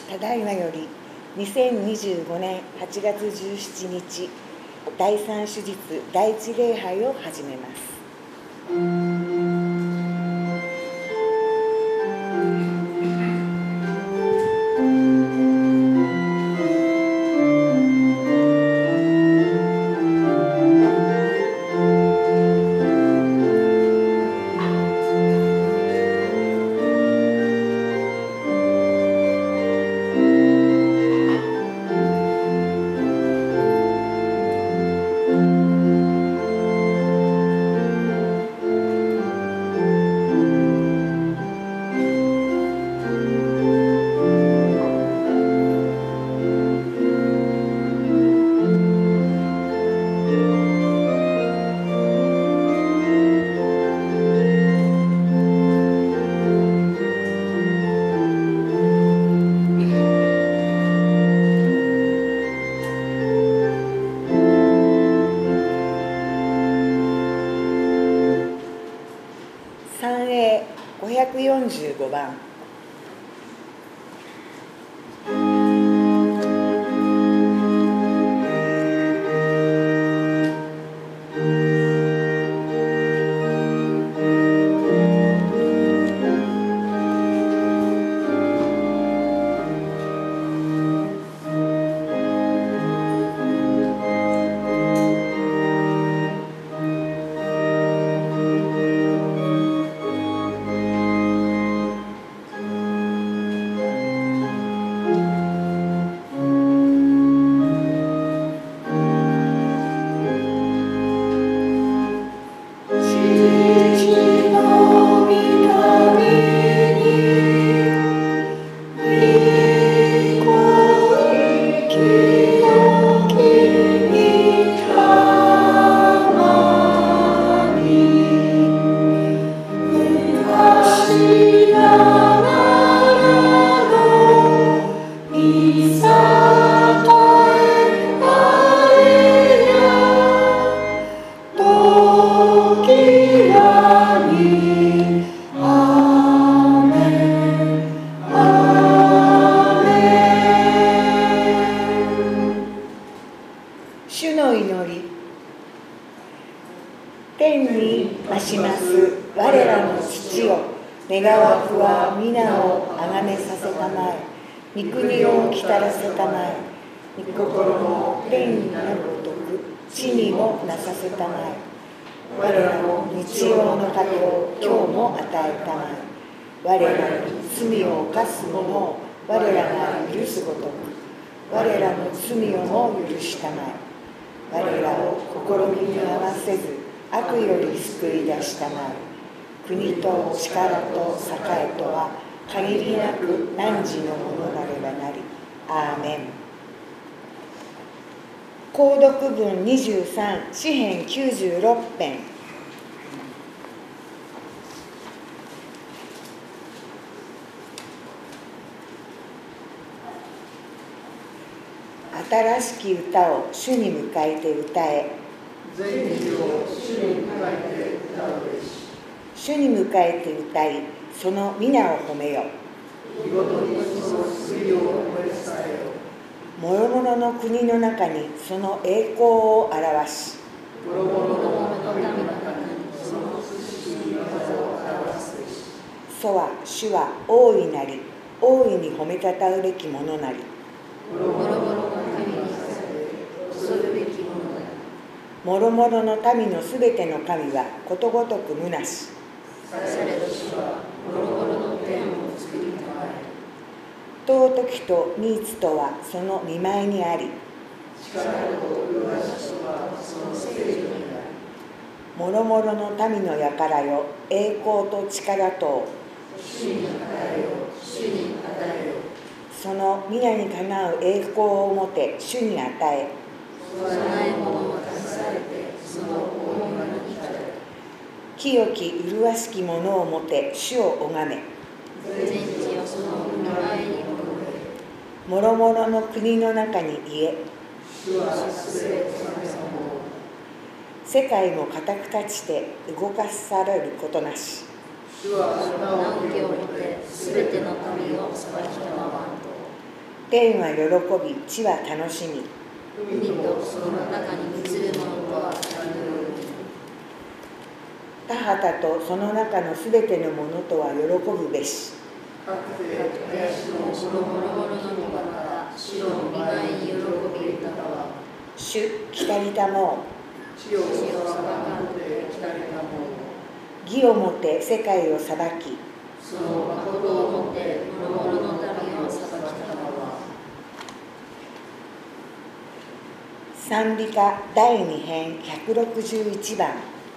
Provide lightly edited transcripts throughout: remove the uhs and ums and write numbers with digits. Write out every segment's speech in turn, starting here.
ただいまより2025年8月17日第3手術第一礼拝を始めます。545番。主の祈り。天に増します我らの父よ、願わくは皆をあがめさせたまえ、御国を来たらせたまえ、御心も天になるごとく地にもなさせたまえ。我らの日曜の糧を今日も与えたまえ。我らに罪を犯す者を我らが許すごとく我らの罪をも許したまえ。我らを試みに合わせず悪より救い出したまえ。国と力と栄とは限りなく汝のものなればなり。アーメン。購読文23、詩編96編。新しき歌を主に向かえて歌え。 全義を主に向かえて歌うべし。 主に向かえて歌い、その皆を褒めよ。 日ごとにその救いを覚え伝えよ。 諸々の国の中にその栄光を表し、 諸々の神の中にその美しい技を表すべし。 そは主は大いなり、大いに褒めたたうべきものなり。 諸々の神にさせて恐るべきものなり。 諸々の民のすべての神はことごとくむなし。 されど主は諸々の天を作りたまえ。 尊きと御津とはその見舞いにあり。 力と麗しさはその聖女にあり。 諸々の民の輩よ、栄光と力と主に与えよ、主に与えよ。 その皆にかなう栄光をもて主に与え。 備え物を携えてその大庭に至れ。 清き麗しきものをもて主を拝め。 全地をその御前に戻れ。 諸々の国の中に言え。 主はすべての神様を。 世界も固く立ちて動かされることなし。 主は名を清めてすべての民を裁きたまわんと。 天は喜び、地は楽しみ。 海とその中に満ちるものとは何のように。 田畑とその中のすべてのものとは喜ぶべし。 かつて主の諸々の中から主の御前に喜び豊かは。 主来たりたも地を裁かんで来たりたもう。義をもて世界を裁き、 その誠をもって諸々の民を裁きたまは。 賛美歌第2編161番。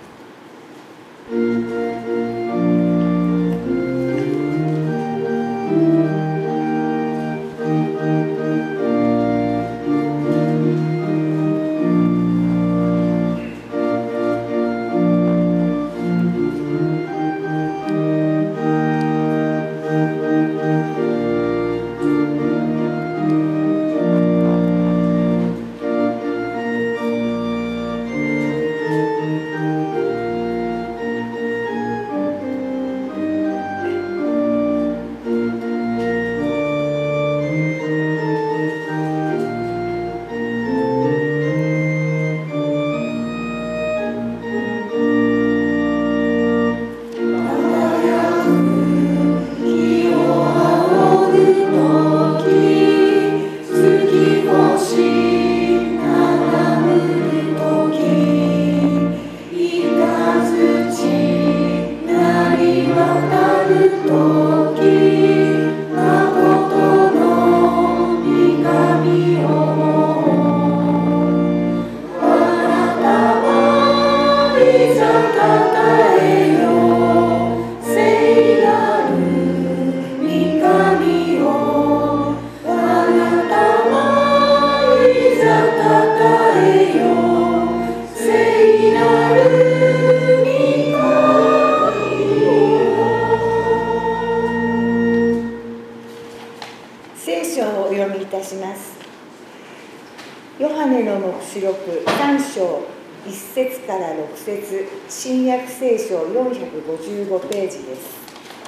聖書をお読みいたします。ヨハネの黙示録3章1節から6節、新約聖書455ページです。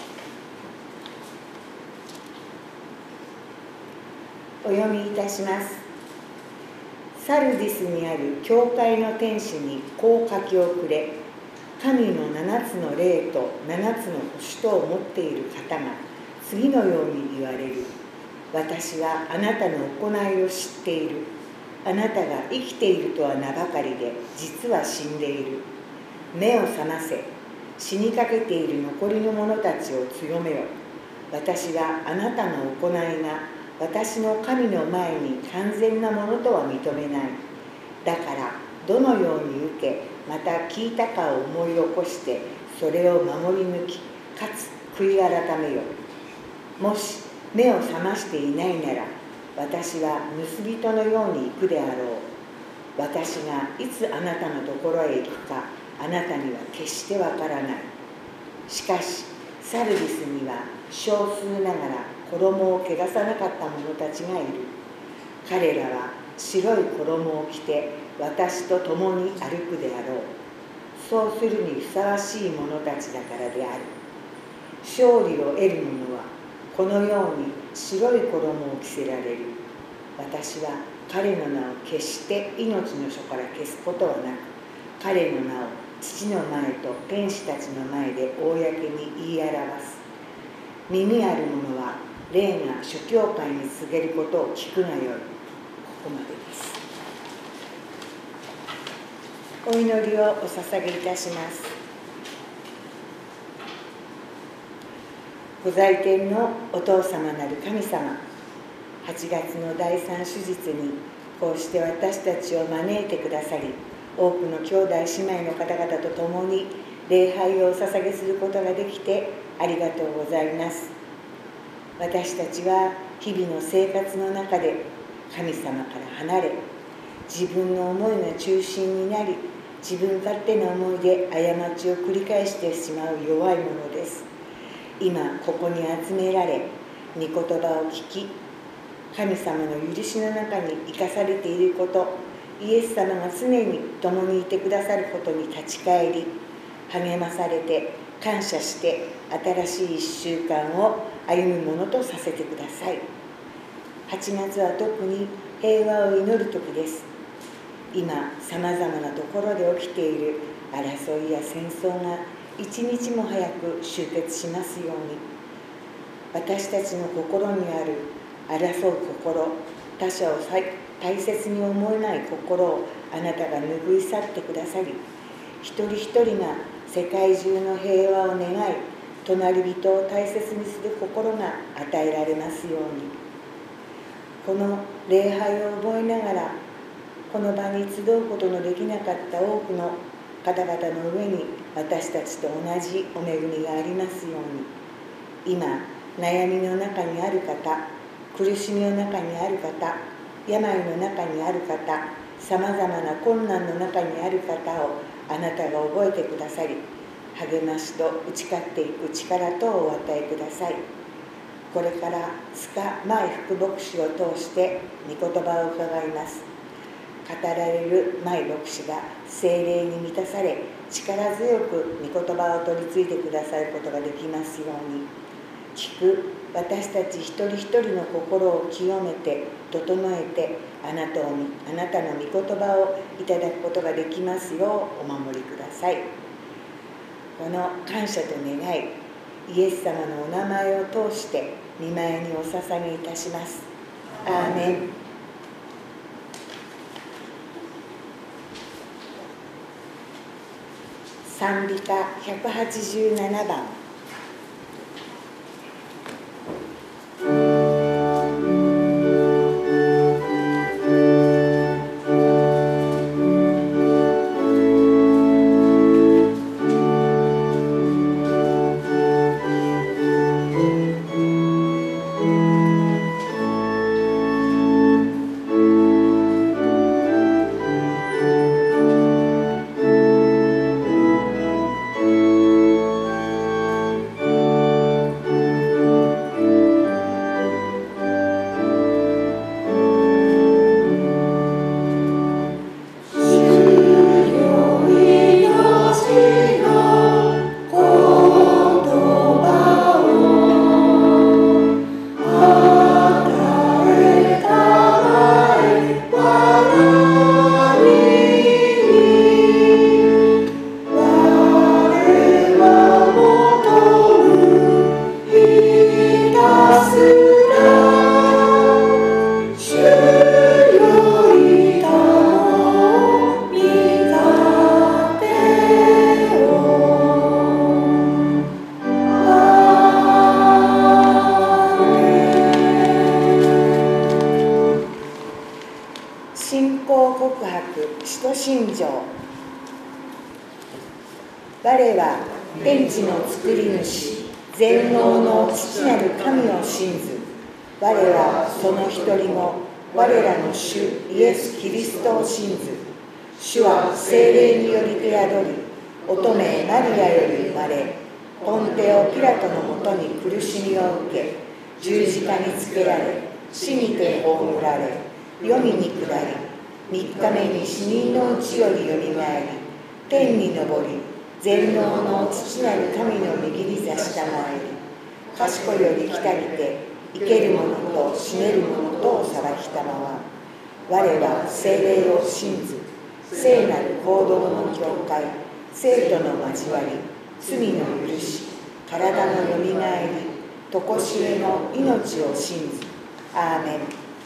お読みいたします。サルディスにある教会の天使にこう書き送れ。神の7つの霊と7つの星とを持っている方が次のように言われる。私はあなたの行いを知っている。あなたが生きているとは名ばかりで、実は死んでいる。目を覚ませ。死にかけている残りの者たちを強めよ。私はあなたの行いが私の神の前に完全なものとは認めない。だからどのように受け、また聞いたかを思い起こして、それを守り抜き、かつ悔い改めよ。もし目を覚ましていないなら、私は盗人のように行くであろう。私がいつあなたのところへ行くか、あなたには決してわからない。しかし、サルディスには少数ながら衣を汚さなかった者たちがいる。彼らは白い衣を着て私と共に歩くであろう。そうするにふさわしい者たちだからである。勝利を得る者はこのように白い衣を着せられる。私は彼の名を決して命の書から消すことはなく、彼の名を父の前と天使たちの前で公に言い表す。耳ある者は霊が諸教会に告げることを聞くがよい。ここまでです。お祈りをお捧げいたします。ご在天のお父様なる神様、8月の第3手術にこうして私たちを招いてくださり、多くの兄弟姉妹の方々と共に礼拝をお捧げすることができてありがとうございます。私たちは日々の生活の中で神様から離れ、自分の思いが中心になり、自分勝手な思いで過ちを繰り返してしまう弱いものです。今ここに集められ、御言葉を聞き、神様の許しの中に生かされていること、イエス様が常に共にいてくださることに立ち返り、励まされて感謝して新しい1週間を歩むものとさせてください。 8月は特に平和を祈る時です。今、さまざまなところで起きている争いや戦争が一日も早く終結しますように、私たちの心にある争う心、他者を大切に思えない心をあなたが拭い去ってくださり、一人一人が世界中の平和を願い、隣人を大切にする心が与えられますように。この礼拝を覚えながら、この場に集うことのできなかった多くの方々の上に私たちと同じお恵みがありますように。今、悩みの中にある方、苦しみの中にある方、病の中にある方、さまざまな困難の中にある方をあなたが覚えてくださり、励ましと打ち勝っていく力とお与えください。これから塚舞副牧師を通して御言葉を伺います。語られる舞牧師が聖霊に満たされ、力強く御言葉を取り継いでくださることができますように。聞く私たち一人一人の心を清めて整えて、あなたの御言葉をいただくことができますようお守りください。この感謝と願い、イエス様のお名前を通して御前にお捧げいたします。アーメン。賛美歌187番。我は天地の作り主、全能の父なる神を信ず。我はその一人も我らの主イエス・キリストを信ず。主は聖霊によりて宿り、乙女マリアより生まれ、ポンテオ・ピラトのもとに苦しみを受け、十字架につけられ、死にて葬られ、黄泉に下り、3日目に死人のうちよりよみがえり、天に昇り、全能の父なる神の右に座したまえり、賢より来たりて、生ける者と死ねる者とを裁きたまわ。我は聖霊を信ず、聖なる行動の教会、生徒の交わり、罪の許し、体のよみがえり、とこしえの命を信ず。アーメン。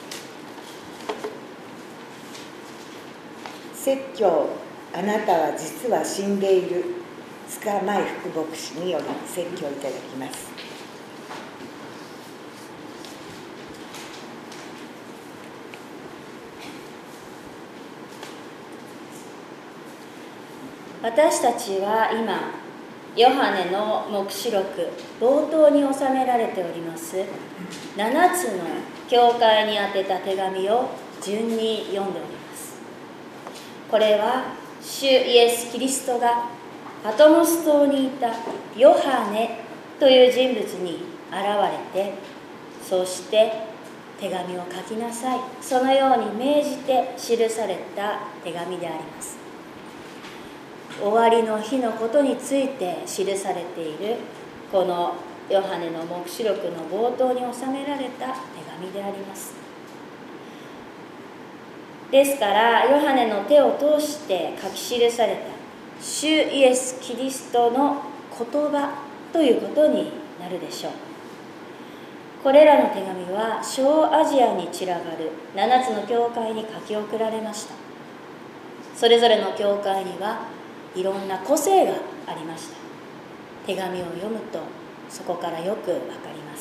説教、あなたは実は死んでいる。塚舞副牧師により説教いただきます。 私たちは今、ヨハネの黙示録冒頭に収められております7つの教会に宛てた手紙を順に読んでおります。これは主イエス・キリストがパトモス島にいたヨハネという人物に現れて、そして手紙を書きなさい、そのように命じて記された手紙であります。終わりの日のことについて記されているこのヨハネの黙示録の冒頭に収められた手紙であります。 ですからヨハネの手を通して書き記された主イエス・キリストの言葉ということになるでしょう。これらの手紙は小アジアに散らばる7つの教会に書き送られました。それぞれの教会にはいろんな個性がありました。手紙を読むとそこからよくわかります。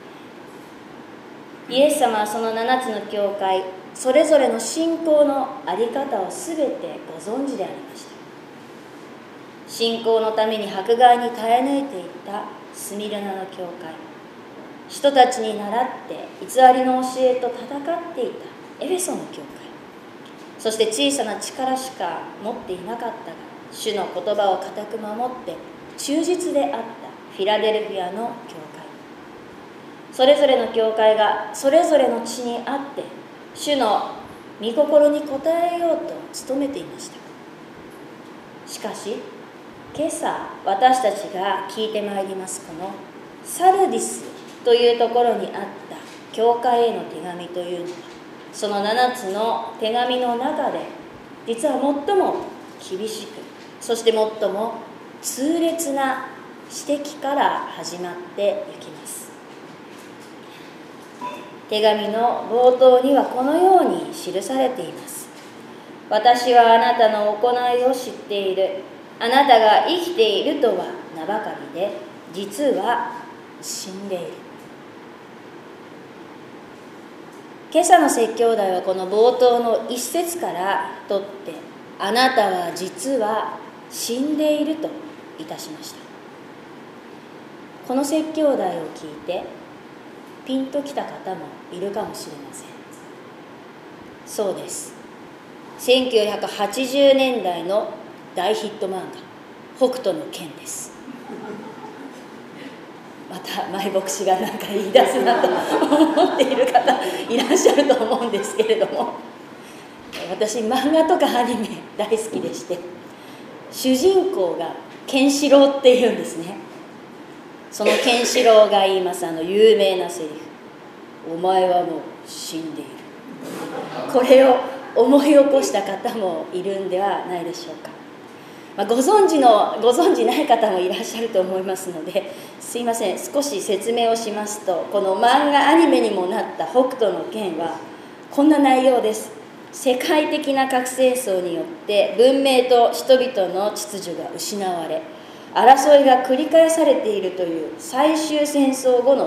イエス様はその7つの教会それぞれの信仰の在り方をすべてご存知でありました。信仰のために迫害に耐え抜いていたスミルナの教会、人たちに倣って偽りの教えと戦っていたエフェソの教会、そして小さな力しか持っていなかったが主の言葉を固く守って忠実であったフィラデルフィアの教会、それぞれの教会がそれぞれの地にあって主の御心に応えようと努めていました。しかし今朝私たちが聞いてまいりますこのサルディスというところにあった教会への手紙というのはその7つの手紙の中で実は最も厳しくそして最も痛烈な指摘から始まっていきます。手紙の冒頭にはこのように記されています。私はあなたの行いを知っている。あなたが生きているとは名ばかりで実は死んでいる。今朝の説教題はこの冒頭の一節から取ってあなたは実は死んでいるといたしました。この説教題を聞いてピンときた方もいるかもしれません。そうです、1980年代の大ヒット漫画北斗の拳です。また前牧師が何か言い出すなと思っている方いらっしゃると思うんですけれども、私漫画とかアニメ大好きでして、主人公がケンシロウっていうんですね。そのケンシロウが言います有名なセリフ、お前はもう死んでいる。これを思い起こした方もいるんではないでしょうか。ご存じない方もいらっしゃると思いますので、すいません、少し説明をしますと、この漫画アニメにもなった北斗の拳はこんな内容です。世界的な核戦争によって文明と人々の秩序が失われ、争いが繰り返されているという最終戦争後の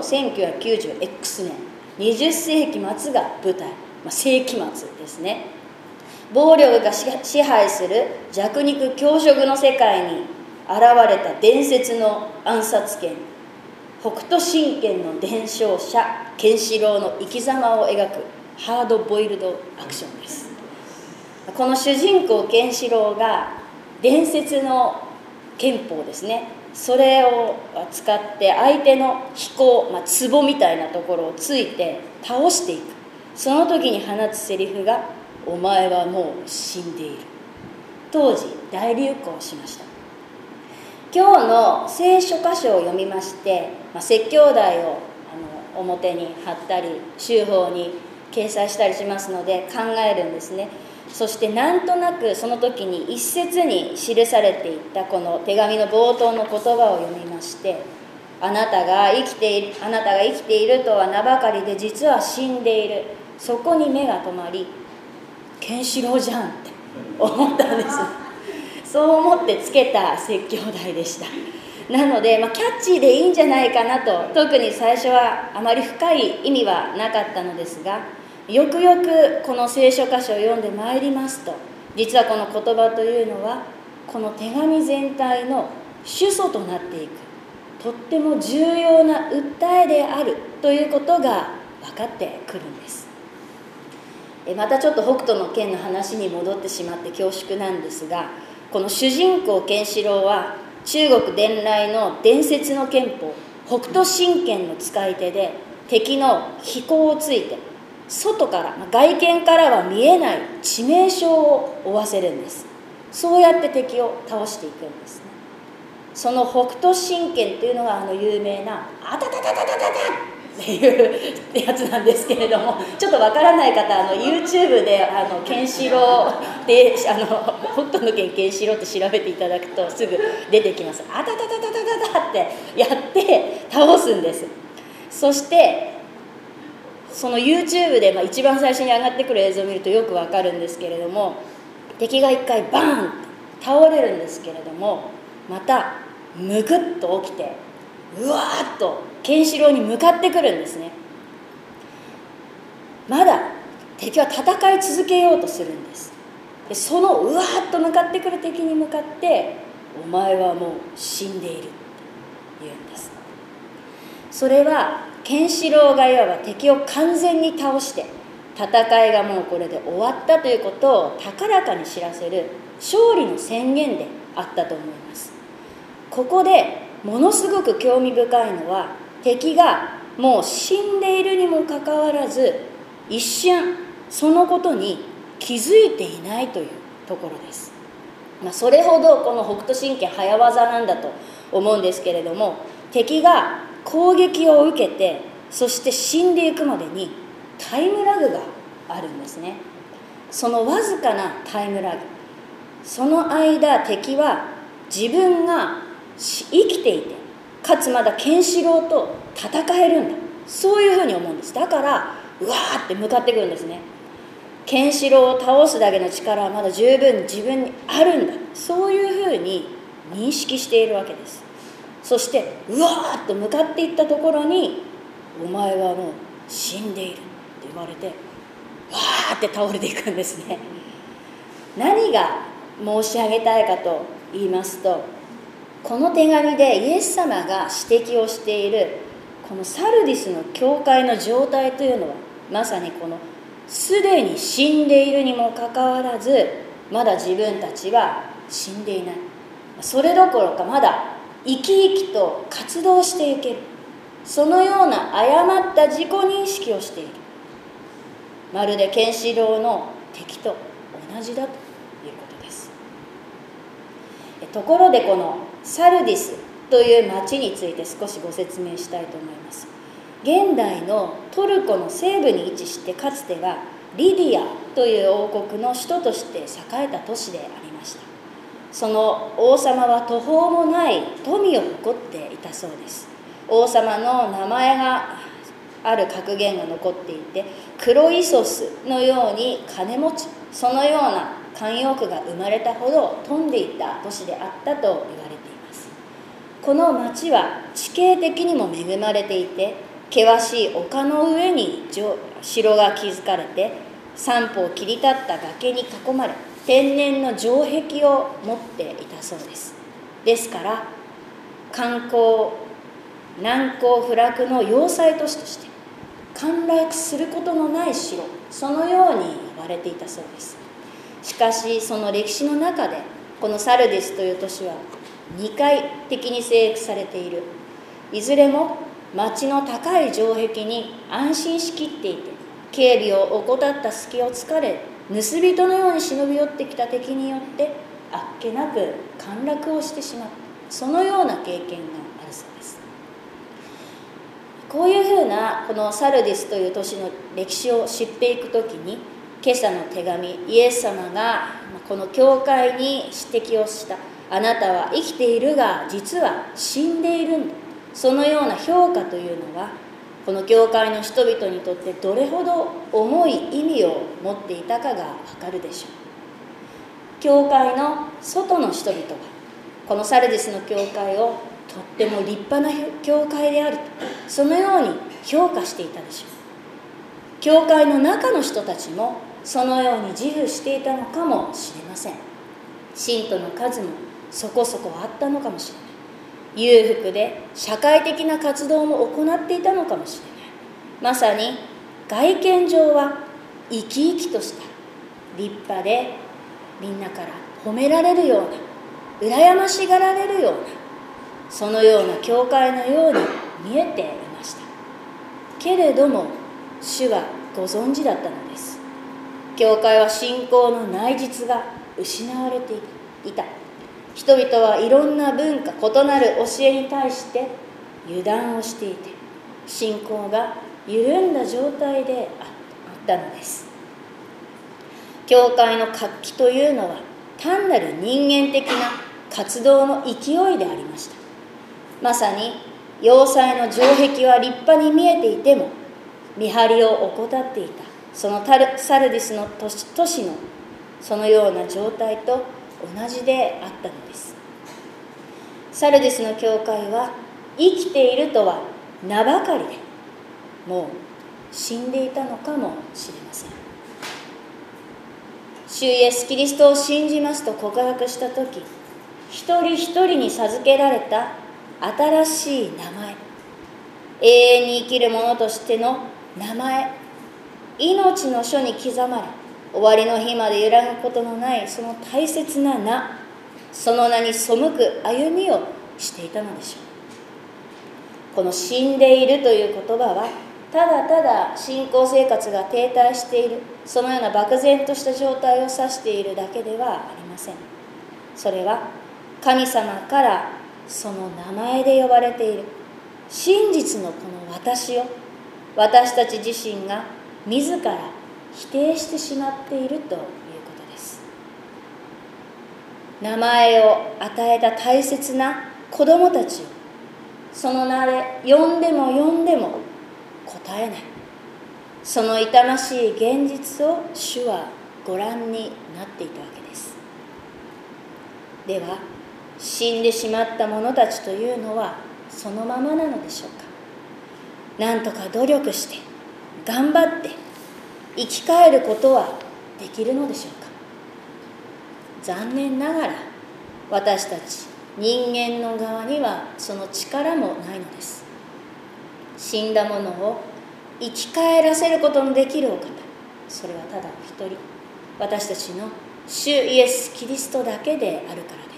1990X 年、20世紀末が舞台、世紀末ですね。暴力が支配する弱肉強食の世界に現れた伝説の暗殺剣、北斗神拳の伝承者ケンシロウの生き様を描くハードボイルドアクションです。この主人公ケンシロウが伝説の拳法ですね、それを使って相手の飛行、壺みたいなところをついて倒していく。その時に放つセリフがお前はもう死んでいる。当時大流行しました。今日の聖書箇所を読みまして、説教題を表に貼ったり週報に掲載したりしますので考えるんですね。そしてなんとなくその時に一節に記されていたこの手紙の冒頭の言葉を読みまして、あなたが生きているとは名ばかりで実は死んでいる。そこに目が止まり、ケンシロウじゃんって思ったんです。そう思ってつけた説教題でした。なので、キャッチーでいいんじゃないかなと、特に最初はあまり深い意味はなかったのですが、よくよくこの聖書箇所を読んでまいりますと、実はこの言葉というのはこの手紙全体の主訴となっていくとっても重要な訴えであるということが分かってくるんです。またちょっと北斗の拳の話に戻ってしまって恐縮なんですが、この主人公ケンシロウは中国伝来の伝説の拳法北斗神拳の使い手で、敵の飛行をついて外から、外見からは見えない致命傷を負わせるんです。そうやって敵を倒していくんですね。その北斗神拳というのが有名なあたたたたたたたっていうやつなんですけれども、ちょっとわからない方YouTube でケンシロウで北斗の拳ケンシロウって調べていただくとすぐ出てきます。あたたたたたたたってやって倒すんです。そしてその YouTube で一番最初に上がってくる映像を見るとよくわかるんですけれども、敵が一回バーンと倒れるんですけれども、またむくっと起きてうわーっとケンシロウに向かってくるんですね。まだ敵は戦い続けようとするんです。でそのうわーっと向かってくる敵に向かって、お前はもう死んでいるって言うんです。それはケンシロウがいわば敵を完全に倒して戦いがもうこれで終わったということを高らかに知らせる勝利の宣言であったと思います。ここでものすごく興味深いのは、敵がもう死んでいるにもかかわらず一瞬そのことに気づいていないというところです。それほどこの北斗神拳早技なんだと思うんですけれども、敵が攻撃を受けてそして死んでいくまでにタイムラグがあるんですね。そのわずかなタイムラグ、その間敵は自分が生きていて、かつまだケンシロウと戦えるんだ、そういうふうに思うんです。だからうわーって向かってくるんですね。ケンシロウを倒すだけの力はまだ十分自分にあるんだ、そういうふうに認識しているわけです。そしてうわーっと向かっていったところに、お前はもう死んでいるって言われて、わーって倒れていくんですね。何が申し上げたいかと言いますと、この手紙でイエス様が指摘をしているこのサルディスの教会の状態というのは、まさにこのすでに死んでいるにもかかわらずまだ自分たちは死んでいない、それどころかまだ生き生きと活動していける、そのような誤った自己認識をしている。まるでケンシロウの敵と同じだということです。ところでこのサルディスという町について少しご説明したいと思います。現代のトルコの西部に位置して、かつてはリディアという王国の首都として栄えた都市でありました。その王様は途方もない富を誇っていたそうです。王様の名前がある格言が残っていて、クロイソスのように金持ち、そのような慣用句が生まれたほど富んでいた都市であったと言われています。この町は地形的にも恵まれていて、険しい丘の上に城が築かれて、三方切り立った崖に囲まれ、天然の城壁を持っていたそうです。ですから難攻不落の要塞都市として陥落することのない城、そのように呼ばれていたそうです。しかしその歴史の中で、このサルディスという都市は2回敵に征服されている。いずれも町の高い城壁に安心しきっていて、警備を怠った隙を突かれ、盗人のように忍び寄ってきた敵によってあっけなく陥落をしてしまった、そのような経験があるそうです。こういうふうなこのサルディスという都市の歴史を知っていくときに、今朝の手紙、イエス様がこの教会に指摘をした、あなたは生きているが実は死んでいるんだ、そのような評価というのは、この教会の人々にとってどれほど重い意味を持っていたかがわかるでしょう。教会の外の人々はこのサルディスの教会をとっても立派な教会であると、そのように評価していたでしょう。教会の中の人たちもそのように自負していたのかもしれません。信徒の数もそこそこあったのかもしれない。裕福で社会的な活動も行っていたのかもしれない。まさに外見上は生き生きとした立派で、みんなから褒められるような、羨ましがられるような、そのような教会のように見えていました。けれども主はご存知だったのです。教会は信仰の内実が失われていた。人々はいろんな文化、異なる教えに対して油断をしていて、 信仰が緩んだ状態であったのです。教会の活気というのは単なる人間的な活動の勢いでありました。まさに要塞の城壁は立派に見えていても、見張りを怠っていたそのサルディスの都市のそのような状態と同じであったのです。サルディスの教会は生きているとは名ばかりで、もう死んでいたのかもしれません。主イエスキリストを信じますと告白したとき、一人一人に授けられた新しい名前、永遠に生きる者としての名前、命の書に刻まれ、終わりの日まで揺らぐことのないその大切な名、その名に背く歩みをしていたのでしょう。この死んでいるという言葉は、ただただ信仰生活が停滞している、そのような漠然とした状態を指しているだけではありません。それは神様からその名前で呼ばれている真実のこの私を、私たち自身が自ら否定してしまっているということです。名前を与えた大切な子供たちをその名で呼んでも呼んでも答えない、その痛ましい現実を主はご覧になっていたわけです。では、死んでしまった者たちというのはそのままなのでしょうか。なんとか努力して頑張って生き返ることはできるのでしょうか。残念ながら私たち人間の側にはその力もないのです。死んだ者を生き返らせることのできるお方、それはただお一人、私たちの主イエス・キリストだけであるからです。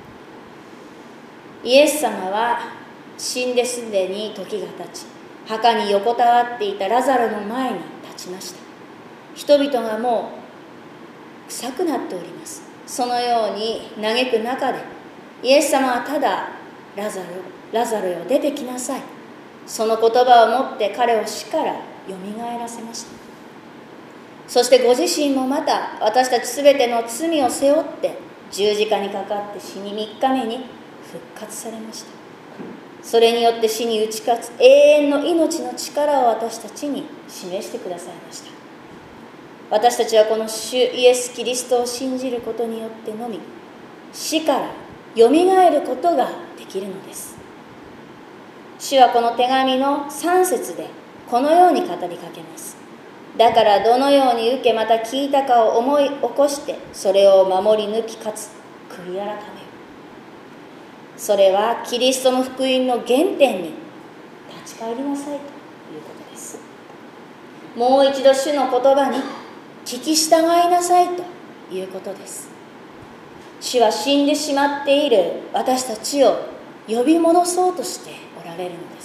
イエス様は死んですでに時が経ち、墓に横たわっていたラザロの前に立ちました。人々がもう臭くなっております。そのように嘆く中で、イエス様はただラザロよ出てきなさい、その言葉をもって彼を死からよみがえらせました。そしてご自身もまた私たちすべての罪を背負って十字架にかかって死に3日目に復活されました。それによって死に打ち勝つ永遠の命の力を私たちに示してくださいました。私たちはこの主イエス・キリストを信じることによってのみ死からよみがえることができるのです。主はこの手紙の3節でこのように語りかけます。だからどのように受けまた聞いたかを思い起こしてそれを守り抜きかつ悔い改めよ。それはキリストの福音の原点に立ち返りなさいということです。もう一度主の言葉に聞き従いなさいということです。主は死んでしまっている私たちを呼び戻そうとしておられるのです。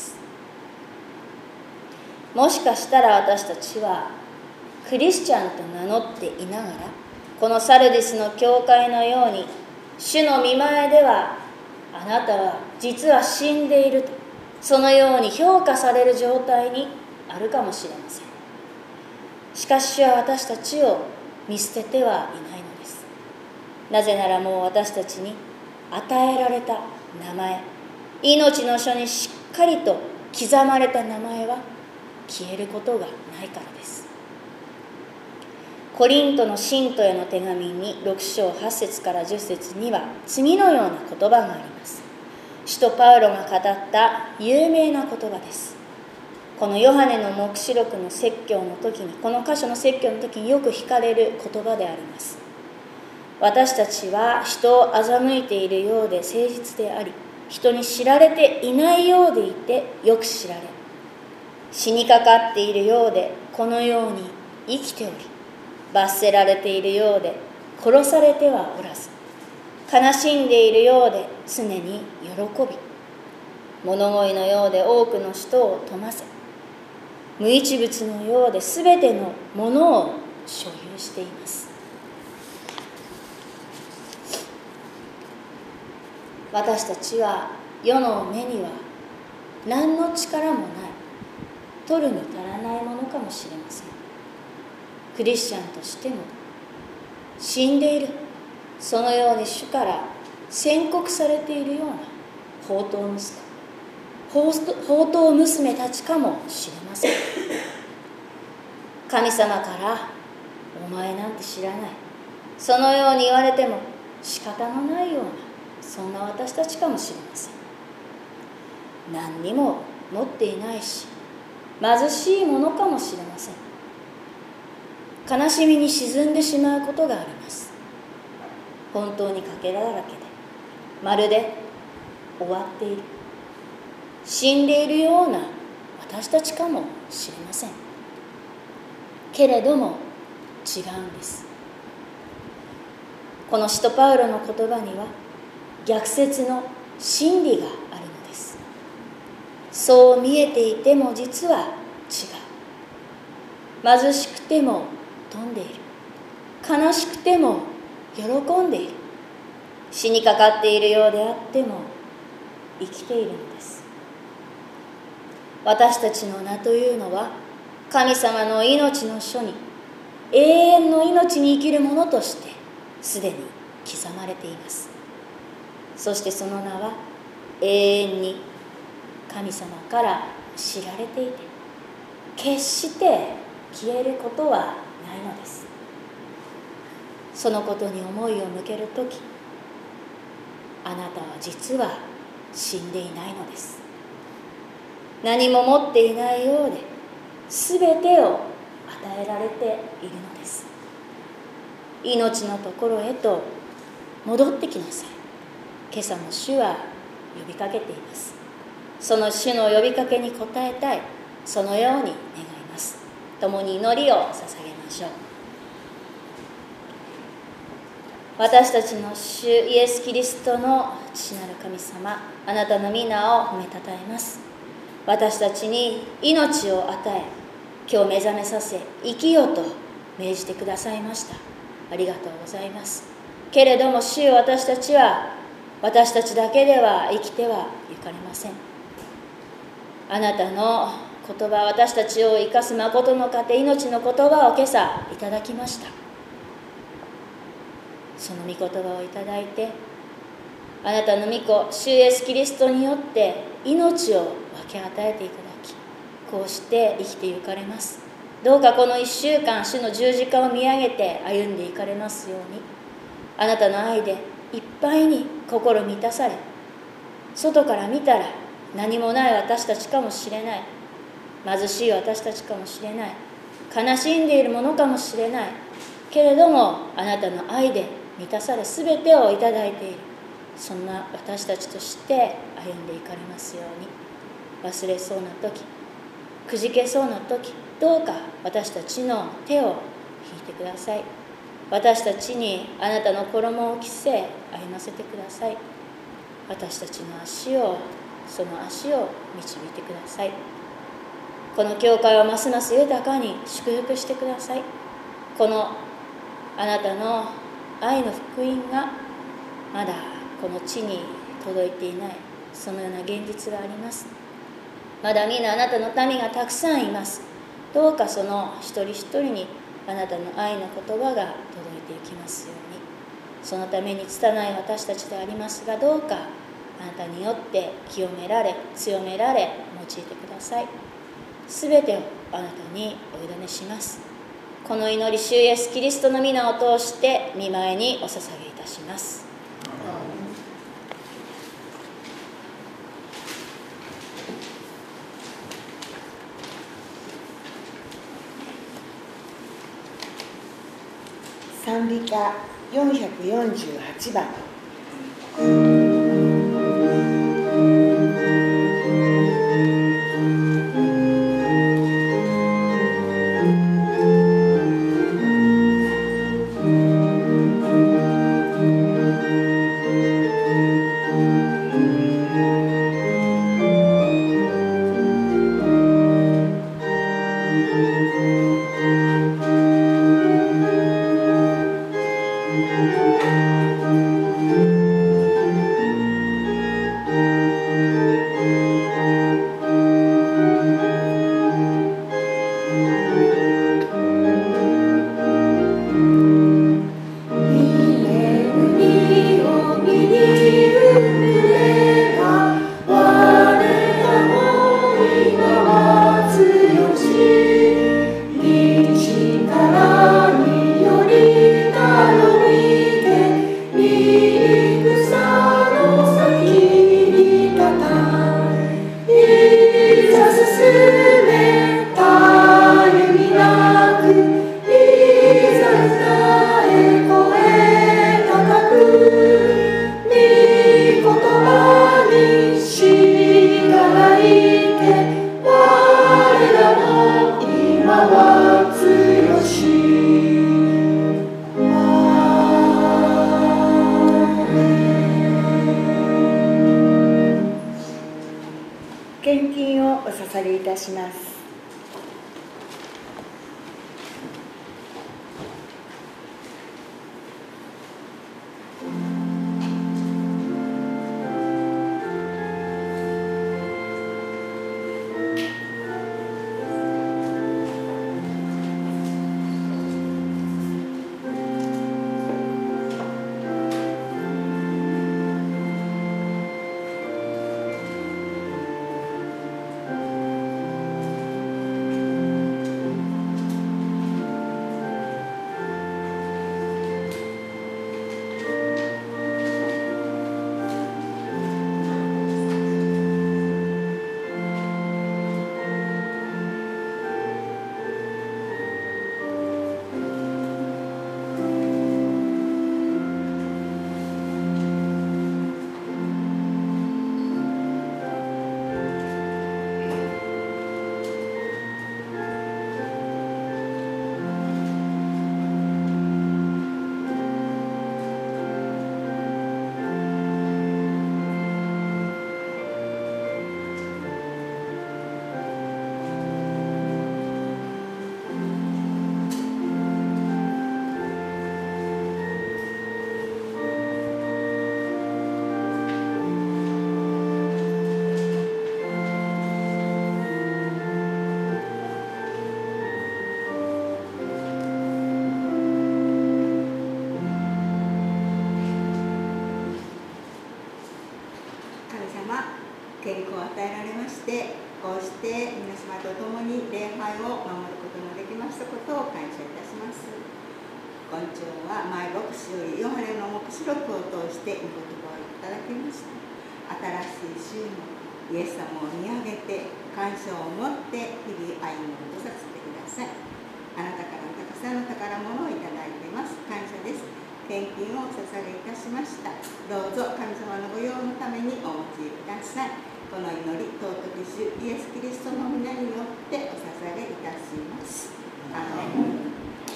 もしかしたら私たちはクリスチャンと名乗っていながら、このサルディスの教会のように主の御前ではあなたは実は死んでいると、そのように評価される状態にあるかもしれません。しかし主は私たちを見捨ててはいないのです。なぜならもう私たちに与えられた名前、命の書にしっかりと刻まれた名前は消えることがないからです。コリントの信徒への手紙に6章8節から10節には次のような言葉があります。使徒パウロが語った有名な言葉です。このヨハネの黙示録の説教の時に、この箇所の説教の時によく聞かれる言葉であります。私たちは人を欺いているようで誠実であり、人に知られていないようでいてよく知られ、死にかかっているようでこのように生きており、罰せられているようで殺されてはおらず、悲しんでいるようで常に喜び、物乞いのようで多くの人を富ませ、無一物のようで全てのものを所有しています。私たちは世の目には何の力もない取るに足らないものかもしれません。クリスチャンとしても死んでいる、そのように主から宣告されているような放蕩息子、放蕩娘たちかもしれません。神様からお前なんて知らない、そのように言われても仕方のないような、そんな私たちかもしれません。何にも持っていないし貧しいものかもしれません。悲しみに沈んでしまうことがあります。本当にかけらだらけで、まるで終わっている、死んでいるような私たちかもしれません。けれども違うんです。この使徒パウロの言葉には逆説の真理があるのです。そう見えていても実は違う。貧しくても富んでいる、悲しくても喜んでいる、死にかかっているようであっても生きているのです。私たちの名というのは神様の命の書に永遠の命に生きるものとしてすでに刻まれています。そしてその名は永遠に神様から知られていて、決して消えることはないのです。そのことに思いを向けるとき、あなたは実は死んでいないのです。何も持っていないようで、すべてを与えられているのです。命のところへと戻ってきなさい。今朝も主は呼びかけています。その主の呼びかけに応えたい、そのように願います。共に祈りを捧げましょう。私たちの主イエス・キリストの父なる神様、あなたの皆を褒めたたえます。私たちに命を与え、今日目覚めさせ生きよと命じてくださいました。ありがとうございます。けれども主よ、私たちだけでは生きてはゆかれません。あなたの言葉、私たちを生かす誠の糧、命の言葉を今朝いただきました。その御言葉をいただいて、あなたの御子主イエスキリストによって命を分け与えていただき、こうして生きてゆかれます。どうかこの1週間、主の十字架を見上げて歩んでいかれますように、あなたの愛でいっぱいに心満たされ、外から見たら何もない私たちかもしれない、貧しい私たちかもしれない、悲しんでいるものかもしれないけれども、あなたの愛で満たされ全てをいただいている、そんな私たちとして歩んでいかれますように。忘れそうな時、くじけそうな時、どうか私たちの手を引いてください。私たちにあなたの衣を着せ歩ませてください。私たちの足を、その足を導いてください。この教会をますます豊かに祝福してください。このあなたの愛の福音がまだこの地に届いていない、そのような現実があります。まだ皆あなたの民がたくさんいます。どうかその一人一人にあなたの愛の言葉が届いていきますように。そのために拙い私たちでありますが、どうかあなたによって清められ、強められ、用いてください。すべてをあなたにお委ねします。この祈り、主イエスキリストの皆を通して御前にお捧げいたします。 賛美歌448番。 「 たします。 健康を与えられまして、こうして皆様と共に礼拝を守ることができましたことを感謝いたします。今朝は前牧師よりヨハネの黙示録を通して御言葉をいただきました。新しい週のイエス様を見上げて感謝を持って日々歩みをさせてください。あなたからたくさんの宝物をいただいています。感謝です。献金をお捧げいたしました。どうぞ神様のご用のためにお持ちください。この祈り、尊き主イエス・キリストの皆によってお捧げいたします。アーメン。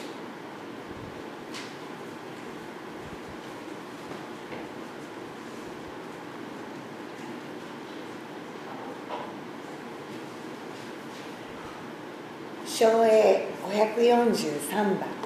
唱詠543番。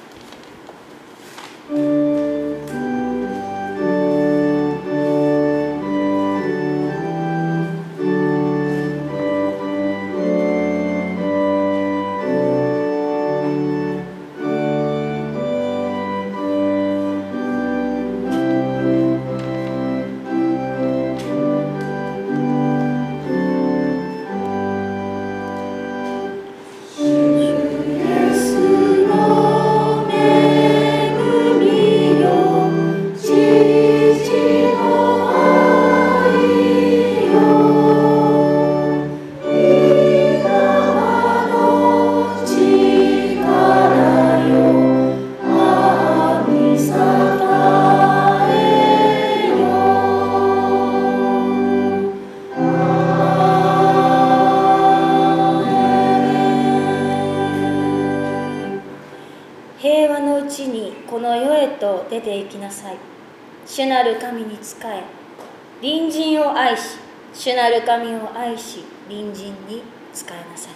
出て行きなさい。主なる神に仕え、隣人を愛し、主なる神を愛し、隣人に仕えなさい。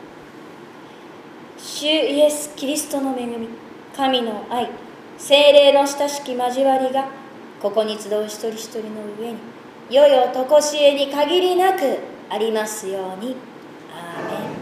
主イエス・キリストの恵み、神の愛、聖霊の親しき交わりが、ここに集う一人一人の上に、世々とこしえに限りなくありますように。アーメン。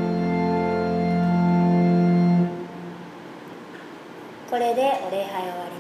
これでお礼拝終わり